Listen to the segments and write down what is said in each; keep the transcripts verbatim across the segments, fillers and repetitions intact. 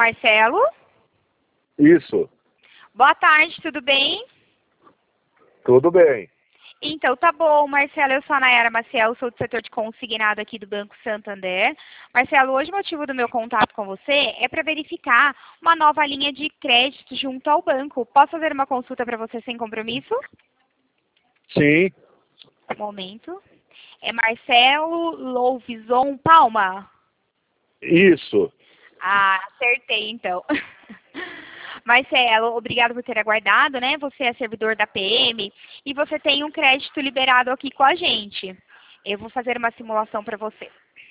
Marcelo? Isso. Boa tarde, tudo bem? Tudo bem. Então, tá bom, Marcelo, eu sou a Nayara Maciel, sou do setor de consignado aqui do Banco Santander. Marcelo, hoje o motivo do meu contato com você é para verificar uma nova linha de crédito junto ao banco. Posso fazer uma consulta para você sem compromisso? Sim. Momento. É Marcelo Louvison Palma? Isso. Ah, acertei então. Marcelo, obrigado por ter aguardado, né? Você é servidor da P M e você tem um crédito liberado aqui com a gente. Eu vou fazer uma simulação para você.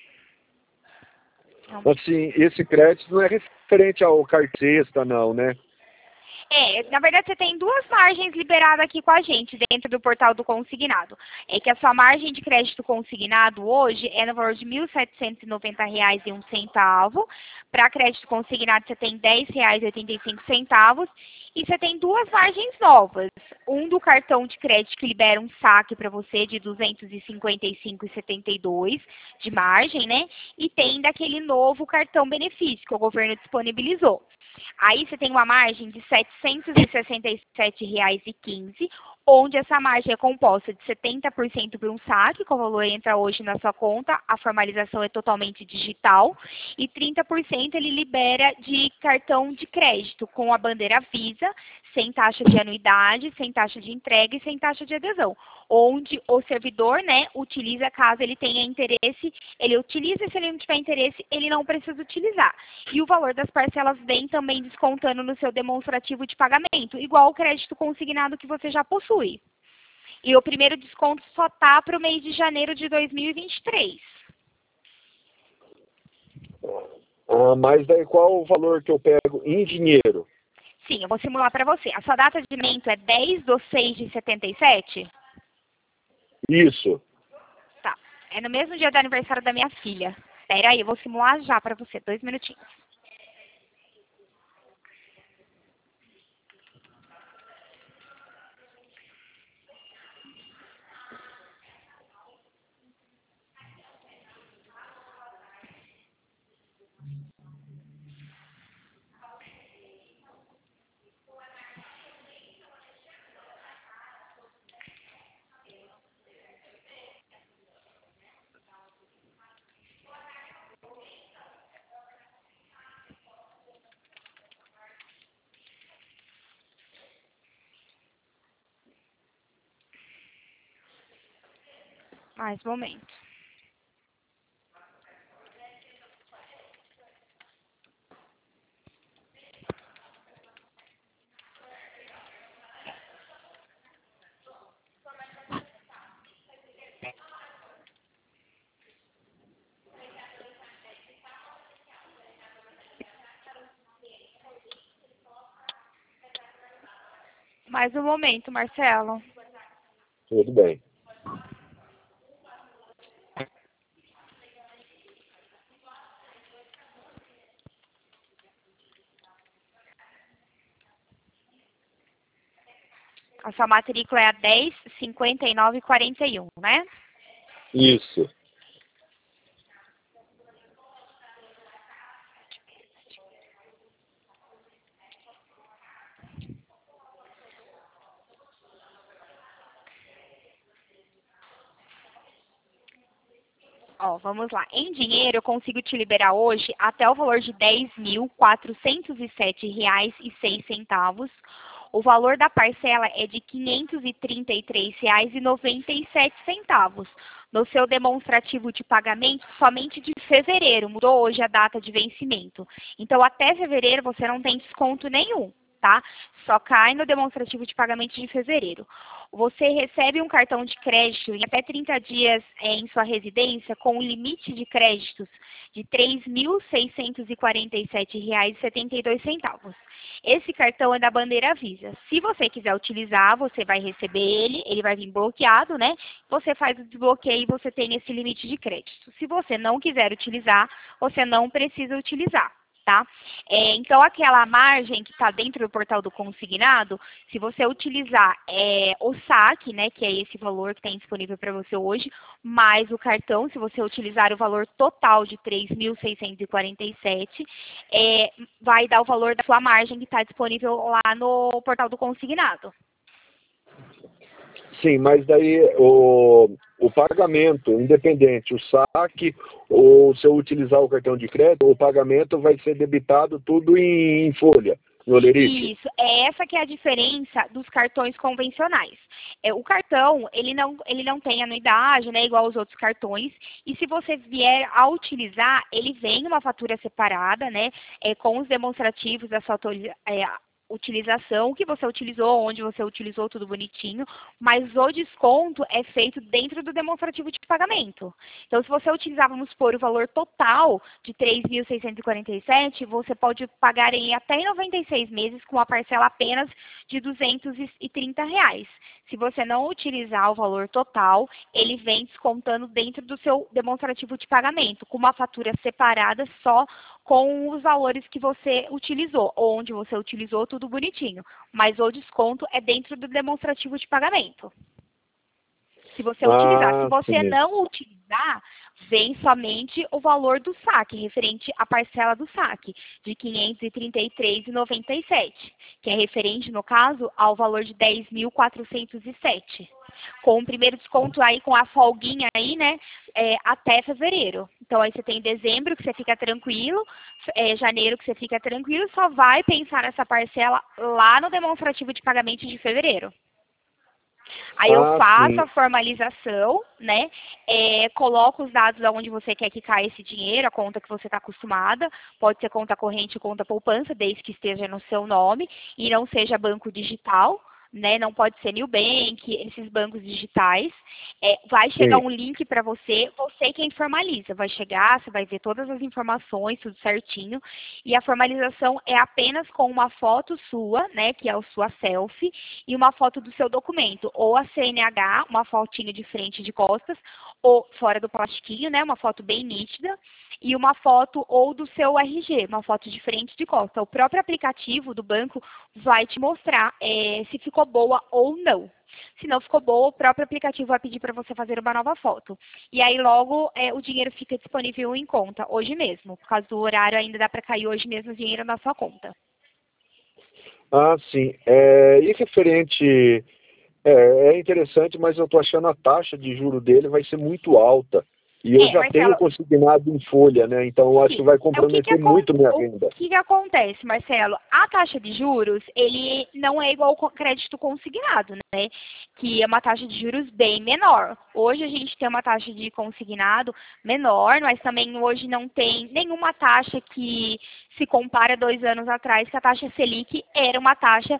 Assim, esse crédito não é referente ao cartista, não, né? É, na verdade você tem duas margens liberadas aqui com a gente dentro do portal do consignado. É que a sua margem de crédito consignado hoje é no valor de mil setecentos e noventa reais e um centavo. Para crédito consignado você tem dez reais e oitenta e cinco centavos. E você tem duas margens novas. Um do cartão de crédito que libera um saque para você de duzentos e cinquenta e cinco reais e setenta e dois centavos de margem, né? E tem daquele novo cartão benefício que o governo disponibilizou. Aí você tem uma margem de setecentos e sessenta e sete reais e quinze centavos, onde essa margem é composta de setenta por cento por um saque, que o valor entra hoje na sua conta, a formalização é totalmente digital, e trinta por cento ele libera de cartão de crédito, com a bandeira Visa, sem taxa de anuidade, sem taxa de entrega e sem taxa de adesão, onde o servidor, né, utiliza caso ele tenha interesse, ele utiliza, se ele não tiver interesse, ele não precisa utilizar. E o valor das parcelas vem também descontando no seu demonstrativo de pagamento, igual o crédito consignado que você já possui. E o primeiro desconto só tá para o mês de janeiro de dois mil e vinte e três. Ah, mas daí qual o valor que eu pego em dinheiro? Sim, eu vou simular para você. A sua data de vencimento é dez de seis de setenta e sete? Isso. Tá. É no mesmo dia do aniversário da minha filha. Espera aí, eu vou simular já para você. Dois minutinhos. Mais um momento. Mais um momento, Marcelo. Tudo bem. A sua matrícula é a dez, cinquenta e nove, quarenta e um, né? Isso. Ó, vamos lá. Em dinheiro, eu consigo te liberar hoje até o valor de dez mil quatrocentos e sete reais e seis centavos. O valor da parcela é de quinhentos e trinta e três reais e noventa e sete centavos. No seu demonstrativo de pagamento, somente de fevereiro. Mudou hoje a data de vencimento. Então, até fevereiro, você não tem desconto nenhum, tá? Só cai no demonstrativo de pagamento de fevereiro. Você recebe um cartão de crédito em até trinta dias é, em sua residência com um limite de créditos de três mil seiscentos e quarenta e sete reais e setenta e dois centavos. Esse cartão é da bandeira Visa. Se você quiser utilizar, você vai receber ele, ele vai vir bloqueado, né? Você faz o desbloqueio e você tem esse limite de crédito. Se você não quiser utilizar, você não precisa utilizar. tá? É, então, aquela margem que está dentro do portal do consignado, se você utilizar é, o saque, né, que é esse valor que tem disponível para você hoje, mais o cartão, se você utilizar o valor total de três mil seiscentos e quarenta e sete, é, vai dar o valor da sua margem que está disponível lá no portal do consignado. Sim, mas daí o, o pagamento, independente, o saque ou se eu utilizar o cartão de crédito, o pagamento vai ser debitado tudo em, em folha, no Olerite? Isso, é essa que é a diferença dos cartões convencionais. É, o cartão, ele não, ele não tem anuidade, né, igual os outros cartões, e se você vier a utilizar, ele vem uma fatura separada, né, é, com os demonstrativos da sua é, utilização, o que você utilizou, onde você utilizou, tudo bonitinho, mas o desconto é feito dentro do demonstrativo de pagamento. Então, se você utilizar, vamos supor, o valor total de três mil seiscentos e quarenta e sete, você pode pagar em até noventa e seis meses com a parcela apenas de duzentos e trinta reais. Se você não utilizar o valor total, ele vem descontando dentro do seu demonstrativo de pagamento, com uma fatura separada só com os valores que você utilizou, onde você utilizou, tudo bonitinho. Mas o desconto é dentro do demonstrativo de pagamento. Se você utilizar. Se Ah, você sim. não utilizar, vem somente o valor do saque, referente à parcela do saque, de quinhentos e trinta e três reais e noventa e sete centavos, que é referente, no caso, ao valor de dez mil quatrocentos e sete. Com o primeiro desconto aí, com a folguinha aí, né, é, até fevereiro. Então, aí você tem dezembro, que você fica tranquilo, é, janeiro, que você fica tranquilo, só vai pensar nessa parcela lá no demonstrativo de pagamento de fevereiro. Aí eu Ah, faço sim. a formalização, né? É, coloco os dados onde você quer que caia esse dinheiro, a conta que você está acostumada. Pode ser conta corrente, conta poupança, desde que esteja no seu nome e não seja banco digital, né? Não pode ser Nubank, esses bancos digitais. É, vai chegar Sim. um link para você, você quem formaliza. Vai chegar, você vai ver todas as informações, tudo certinho. E a formalização é apenas com uma foto sua, né? Que é a sua selfie, e uma foto do seu documento. Ou a C N H, uma fotinho de frente e de costas, ou fora do plastiquinho, né? Uma foto bem nítida. E uma foto ou do seu R G, uma foto de frente e de costa. O próprio aplicativo do banco vai te mostrar é, se ficou boa ou não. Se não ficou boa, o próprio aplicativo vai pedir para você fazer uma nova foto. E aí logo é, o dinheiro fica disponível em conta, hoje mesmo. Por causa do horário, ainda dá para cair hoje mesmo o dinheiro na sua conta. Ah, sim. É, e referente... É, é interessante, mas eu estou achando a taxa de juro dele vai ser muito alta. E eu É, já tenho Marcelo, consignado em folha, né? Então eu acho que sim. vai É o que que, comprometer acon- muito minha o renda. que que acontece, Marcelo? A taxa de juros, ele não é igual ao crédito consignado, né? Que é uma taxa de juros bem menor. Hoje a gente tem uma taxa de consignado menor, mas também hoje não tem nenhuma taxa que se compara a dois anos atrás, que a taxa Selic era uma taxa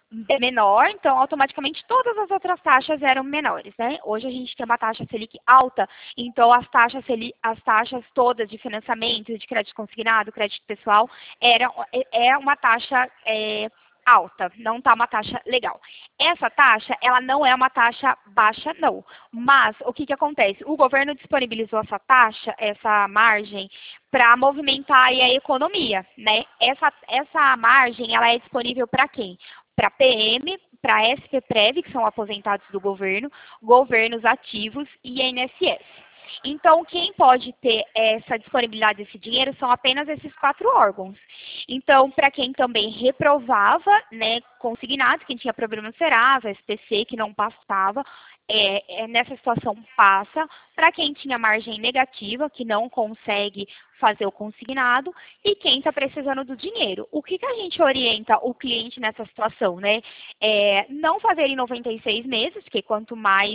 menor, então automaticamente todas as outras taxas eram menores, né? Hoje a gente tem uma taxa Selic alta, então as taxas Selic, as taxas todas de financiamento, de crédito consignado, crédito pessoal, eram, é uma taxa é, alta, não está uma taxa legal. Essa taxa, ela não é uma taxa baixa, não. Mas o que que acontece? O governo disponibilizou essa taxa, essa margem, para movimentar aí a economia, né? Essa, essa margem, ela é disponível para quem? Para P M, para S P Prev, que são aposentados do governo, governos ativos e I N S S. Então, quem pode ter essa disponibilidade desse dinheiro são apenas esses quatro órgãos. Então, para quem também reprovava, né, consignado, quem tinha problema no Serasa, S P C, que não passava, é, é, nessa situação passa. Para quem tinha margem negativa, que não consegue fazer o consignado, e quem está precisando do dinheiro. O que, que a gente orienta o cliente nessa situação, né? É, não fazer em noventa e seis meses, porque quanto mais...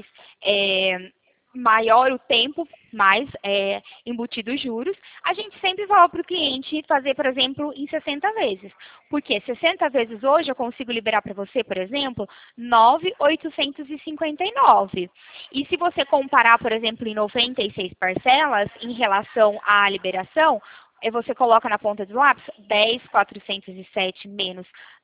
É, maior o tempo, mais é, embutido os juros, a gente sempre fala para o cliente fazer, por exemplo, em sessenta vezes. Porque sessenta vezes hoje eu consigo liberar para você, por exemplo, nove mil oitocentos e cinquenta e nove. E se você comparar, por exemplo, em noventa e seis parcelas, em relação à liberação, você coloca na ponta do lápis dez mil quatrocentos e sete menos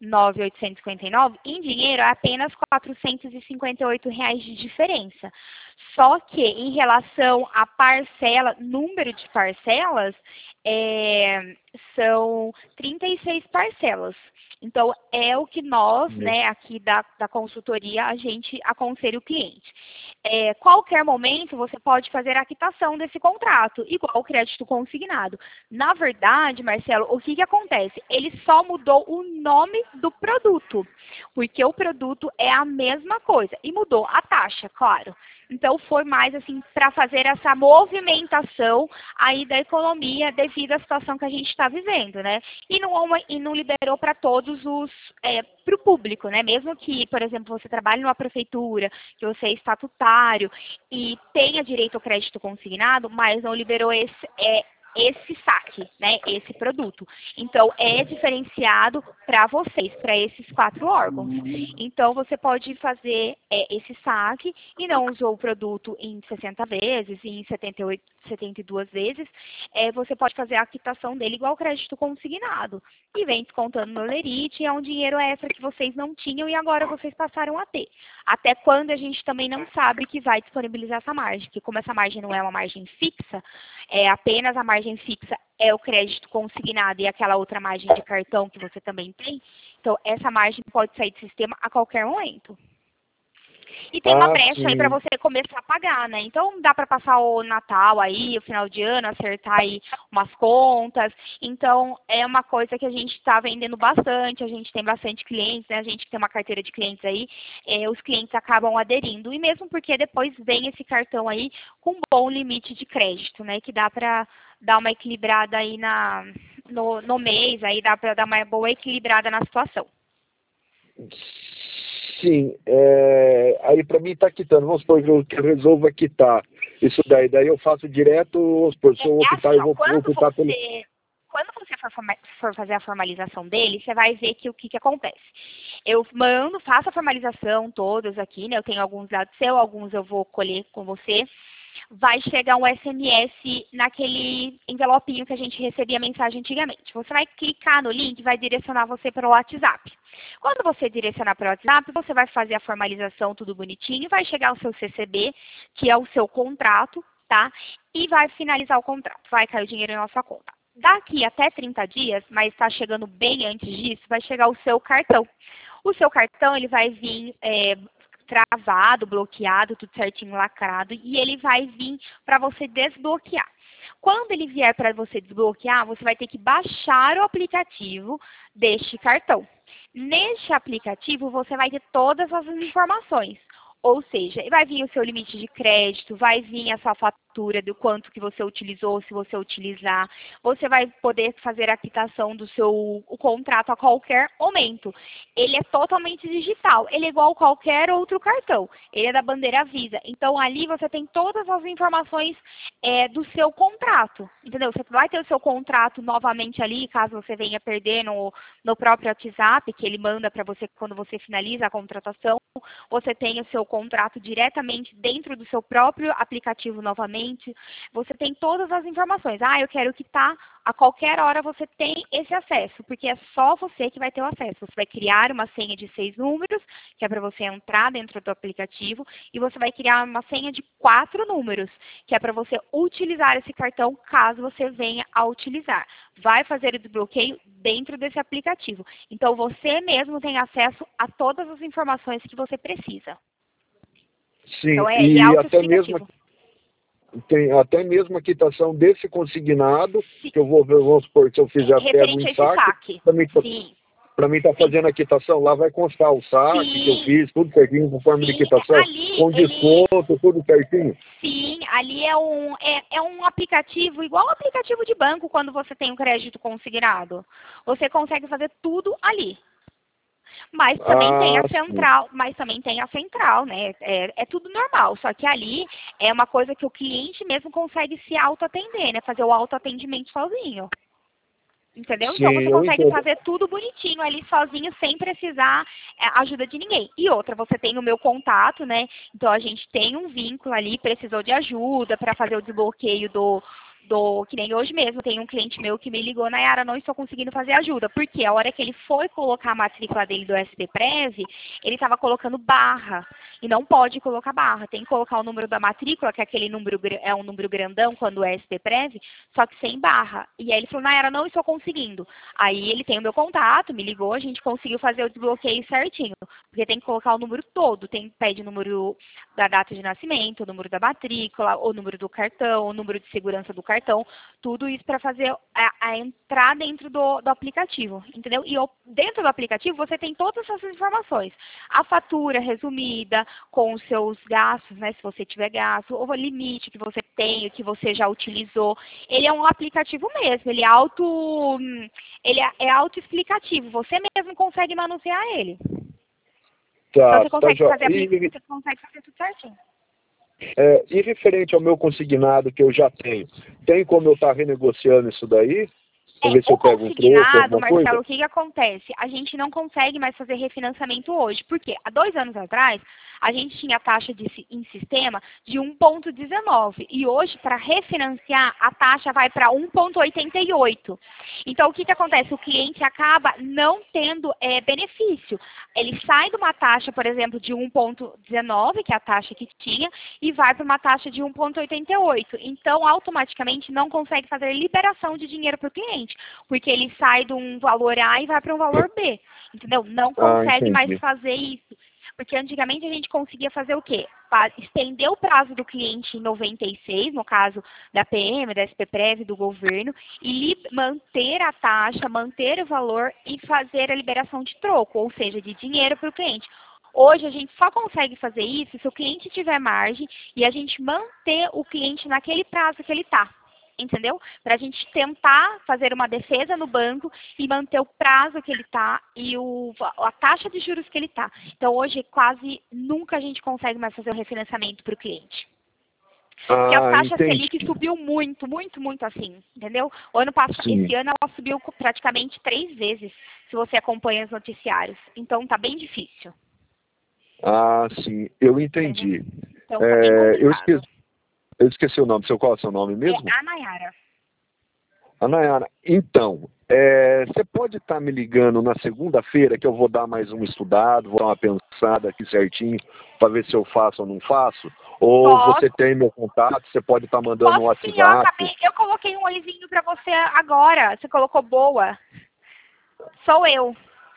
nove mil oitocentos e cinquenta e nove, em dinheiro é apenas quatrocentos e cinquenta e oito reais de diferença. Só que em relação à parcela, número de parcelas, é, são trinta e seis parcelas. Então, é o que nós, né, aqui da, da consultoria, a gente aconselha o cliente. É, qualquer momento, você pode fazer a quitação desse contrato, igual o crédito consignado. Na verdade, Marcelo, o que, que acontece? Ele só mudou o nome do produto, porque o produto é a mesma coisa, e mudou a taxa, claro. Então, foi mais assim, para fazer essa movimentação aí da economia devido à situação que a gente está vivendo, né? E não, e não liberou para todos os, é, para o público, né? Mesmo que, por exemplo, você trabalhe numa prefeitura, que você é estatutário e tenha direito ao crédito consignado, mas não liberou esse, é, esse saque, né? Esse produto. Então, é diferenciado para vocês, para esses quatro órgãos. Então, você pode fazer é, esse saque e não usou o produto em sessenta vezes, em setenta e oito, setenta e duas vezes, é, você pode fazer a quitação dele igual crédito consignado. E vem descontando no Lerite, é um dinheiro extra que vocês não tinham e agora vocês passaram a ter. Até quando a gente também não sabe que vai disponibilizar essa margem, porque como essa margem não é uma margem fixa, é apenas a margem fixa é o crédito consignado e aquela outra margem de cartão que você também tem, então essa margem pode sair do sistema a qualquer momento. E tem uma Ah, brecha sim. aí para você começar a pagar, né? Então dá para passar o Natal aí, o final de ano, acertar aí umas contas. Então é uma coisa que a gente está vendendo bastante, a gente tem bastante clientes, né? A gente tem uma carteira de clientes aí, é, os clientes acabam aderindo. E mesmo porque depois vem esse cartão aí com um bom limite de crédito, né? Que dá para dar uma equilibrada aí na, no, no mês, aí dá para dar uma boa equilibrada na situação. Sim, é, aí para mim está quitando, vamos supor que eu, que eu resolva quitar isso daí, daí eu faço direto, vamos supor, se eu É optar, assim, eu ó, vou, vou quando optar pelo... você, quando você for, forma- for fazer a formalização dele, você vai ver que o que, que acontece. Eu mando, faço a formalização todas aqui, né? Eu tenho alguns dados seus, alguns eu vou colher com você. Vai chegar um S M S naquele envelopinho que a gente recebia mensagem antigamente. Você vai clicar no link e vai direcionar você para o WhatsApp. Quando você direcionar para o WhatsApp, você vai fazer a formalização tudo bonitinho, vai chegar o seu C C B, que é o seu contrato, tá? E vai finalizar o contrato, vai cair o dinheiro na sua conta. Daqui até trinta dias, mas está chegando bem antes disso, vai chegar o seu cartão. O seu cartão, ele vai vir... É, travado, bloqueado, tudo certinho, lacrado, e ele vai vir para você desbloquear. Quando ele vier para você desbloquear, você vai ter que baixar o aplicativo deste cartão. Neste aplicativo, você vai ter todas as informações. Ou seja, vai vir o seu limite de crédito, vai vir a sua fatura do quanto que você utilizou, se você utilizar. Você vai poder fazer a quitação do seu o contrato a qualquer momento. Ele é totalmente digital, ele é igual a qualquer outro cartão. Ele é da bandeira Visa. Então, ali você tem todas as informações é, do seu contrato. Entendeu? Você vai ter o seu contrato novamente ali, caso você venha perder no, no próprio WhatsApp, que ele manda para você quando você finaliza a contratação. Você tem o seu contrato diretamente dentro do seu próprio aplicativo novamente. Você tem todas as informações. Ah, eu quero quitar. A qualquer hora você tem esse acesso, porque é só você que vai ter o acesso. Você vai criar uma senha de seis números, que é para você entrar dentro do aplicativo, e você vai criar uma senha de quatro números, que é para você utilizar esse cartão caso você venha a utilizar. Vai fazer o desbloqueio dentro desse aplicativo. Então, você mesmo tem acesso a todas as informações que você precisa. Sim, Então, é, e é até mesmo, tem, até mesmo a quitação desse consignado, Sim. que eu vou ver, vamos supor, se eu fizer pego Referente a em esse saque, saque. também Sim. para mim tá fazendo a quitação, lá vai constar o saque Sim. que eu fiz, tudo certinho, conforme de Sim, quitação, ali com ele... desconto, tudo certinho. Sim, ali é um, é, é um aplicativo, igual um aplicativo de banco quando você tem um crédito consignado. Você consegue fazer tudo ali. Mas também Ah, tem a sim. central, mas também tem a central, né? É, é tudo normal, só que ali é uma coisa que o cliente mesmo consegue se autoatender, né? Fazer o autoatendimento sozinho. Entendeu? Sim, Então você eu consegue entendo. fazer tudo bonitinho ali sozinho, sem precisar é, ajuda de ninguém. E outra, você tem o meu contato, né? Então a gente tem um vínculo ali, precisou de ajuda para fazer o desbloqueio do, do, que nem hoje mesmo, tem um cliente meu que me ligou, Nayara, não estou conseguindo fazer ajuda. Porque a hora que ele foi colocar a matrícula dele do SPPrev, ele estava colocando barra. E não pode colocar barra. Tem que colocar o número da matrícula, que é aquele número, é um número grandão quando é SPPrev, só que sem barra. E aí ele falou, Nayara, não estou conseguindo. Aí ele tem o meu contato, me ligou, a gente conseguiu fazer o desbloqueio certinho. Porque tem que colocar o número todo. Tem, pede o número da data de nascimento, o número da matrícula, o número do cartão, o número de segurança do cartão, tudo isso para fazer a, a entrar dentro do, do aplicativo, entendeu? E o, dentro do aplicativo você tem todas essas informações. A fatura resumida, com os seus gastos, né, se você tiver gasto, o limite que você tem, que você já utilizou. Ele é um aplicativo mesmo, ele é auto, ele é, é autoexplicativo, você mesmo consegue manusear ele. Tá, Então você consegue, tá, fazer, e, você consegue fazer tudo certinho. é, e referente ao meu consignado que eu já tenho, tem como eu estar renegociando isso daí? Pra É, ver se o eu pego um troco, consignado, alguma Marcelo, coisa? o que, que acontece? A gente não consegue mais fazer refinanciamento hoje. Por quê? Há dois anos atrás, a gente tinha taxa de, em sistema de um vírgula dezenove. E hoje, para refinanciar, a taxa vai para um vírgula oitenta e oito. Então, o que, que acontece? O cliente acaba não tendo é, benefício. Ele sai de uma taxa, por exemplo, de um vírgula dezenove, que é a taxa que tinha, e vai para uma taxa de um vírgula oitenta e oito. Então, automaticamente, não consegue fazer liberação de dinheiro para o cliente. Porque ele sai de um valor A e vai para um valor B, entendeu? Não Ah, consegue mais entendi. fazer isso. Porque antigamente a gente conseguia fazer o quê? Estender o prazo do cliente em noventa e seis, no caso da P M, da SPPrev, do governo, e manter a taxa, manter o valor e fazer a liberação de troco, ou seja, de dinheiro para o cliente. Hoje a gente só consegue fazer isso se o cliente tiver margem e a gente manter o cliente naquele prazo que ele está. Entendeu? Para a gente tentar fazer uma defesa no banco e manter o prazo que ele está e o, a taxa de juros que ele está. Então, hoje, quase nunca a gente consegue mais fazer o refinanciamento para o cliente. Porque a Ah, taxa entendi. Selic subiu muito, muito, muito assim, entendeu? O ano passado, Sim. esse ano ela subiu praticamente três vezes, se você acompanha os noticiários. Então, tá bem difícil. Ah, sim, eu Entendeu? entendi. Então, tá bem É, eu, complicado. esqueci, eu esqueci o nome. Seu, qual é o seu nome É mesmo? a Nayara. A Nayara, então, é, você pode estar me ligando na segunda-feira que eu vou dar mais um estudado, vou dar uma pensada aqui certinho para ver se eu faço ou não faço? Ou você Posso. tem meu contato, você pode estar mandando um Posso sim, eu WhatsApp? acabei. Eu coloquei um olivinho pra você agora. Você colocou boa. Sou eu.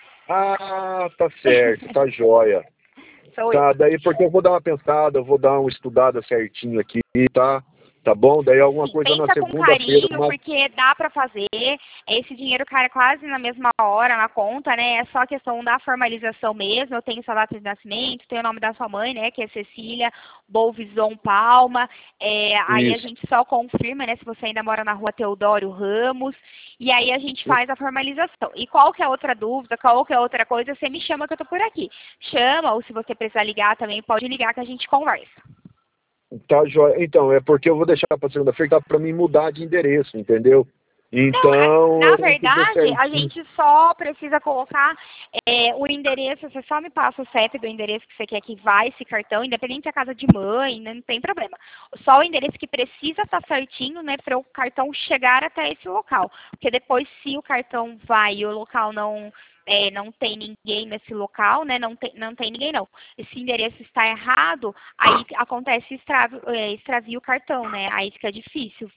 Ah, tá certo, tá joia. Sou eu. Tá, daí porque eu vou dar uma pensada, eu vou dar uma estudada certinho aqui, tá? Tá bom? Daí alguma Sim, coisa na pensa com segunda-feira, carinho, uma... porque dá pra fazer. Esse dinheiro cai quase na mesma hora na conta, né? É só a questão da formalização mesmo. Eu tenho sua data de nascimento, tenho o nome da sua mãe, né? Que é Cecília Bolvison Palma. É, aí a Isso. gente só confirma, né? Se você ainda mora na rua Teodoro Ramos. E aí a gente faz a formalização. E qualquer outra dúvida, qualquer outra coisa, você me chama que eu tô por aqui. Chama, ou se você precisar ligar também, pode ligar que a gente conversa. Tá, joia. Então, é porque eu vou deixar para segunda-feira para mim mudar de endereço, entendeu? Não, é- Então, na eu tenho que ver verdade, a certinho. gente só precisa colocar é, o endereço, você só me passa o C E P do endereço que você quer que vá esse cartão, independente da casa de mãe, não tem problema. Só o endereço que precisa estar certinho, né, para o cartão chegar até esse local. Porque depois, se o cartão vai e o local não, é, não tem ninguém nesse local, né, não tem, não tem ninguém não. Esse endereço está errado, aí acontece extravio, é, extravio o cartão, né, aí fica difícil.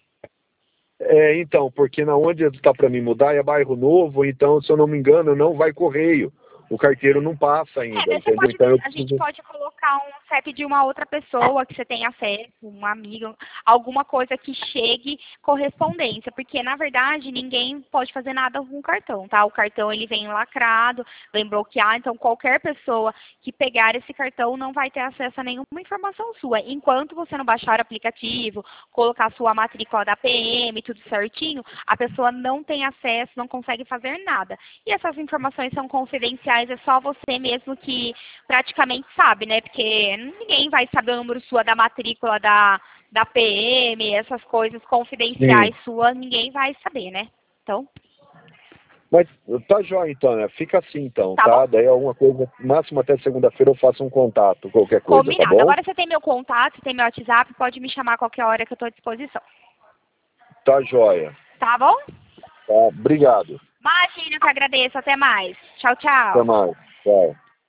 É, então, porque na onde está para mim mudar é bairro novo, então, se eu não me engano, não vai correio. O carteiro não passa É, ainda, daí você entendeu? pode, Então eu a gente preciso. pode colocar um C E P de uma outra pessoa que você tem acesso, um amigo, alguma coisa que chegue correspondência, porque na verdade ninguém pode fazer nada com o cartão, tá? O cartão ele vem lacrado, vem bloqueado, então qualquer pessoa que pegar esse cartão não vai ter acesso a nenhuma informação sua. Enquanto você não baixar o aplicativo, colocar a sua matrícula da P M, tudo certinho, a pessoa não tem acesso, não consegue fazer nada. E essas informações são confidenciais, é só você mesmo que praticamente sabe, né? Porque ninguém vai saber o número sua da matrícula da, da P M, essas coisas confidenciais Sim. suas, ninguém vai saber, né? Então, Mas tá jóia então, né? Fica assim então, tá bom? tá? Daí alguma coisa, máximo até segunda-feira eu faço um contato, qualquer coisa, tá Combinado. bom? Agora você tem meu contato, você tem meu WhatsApp, pode me chamar a qualquer hora que eu estou à disposição. Tá joia. Tá bom? Tá, obrigado. Imagina, eu que agradeço. Até mais. Tchau, tchau. Até mais. Tchau.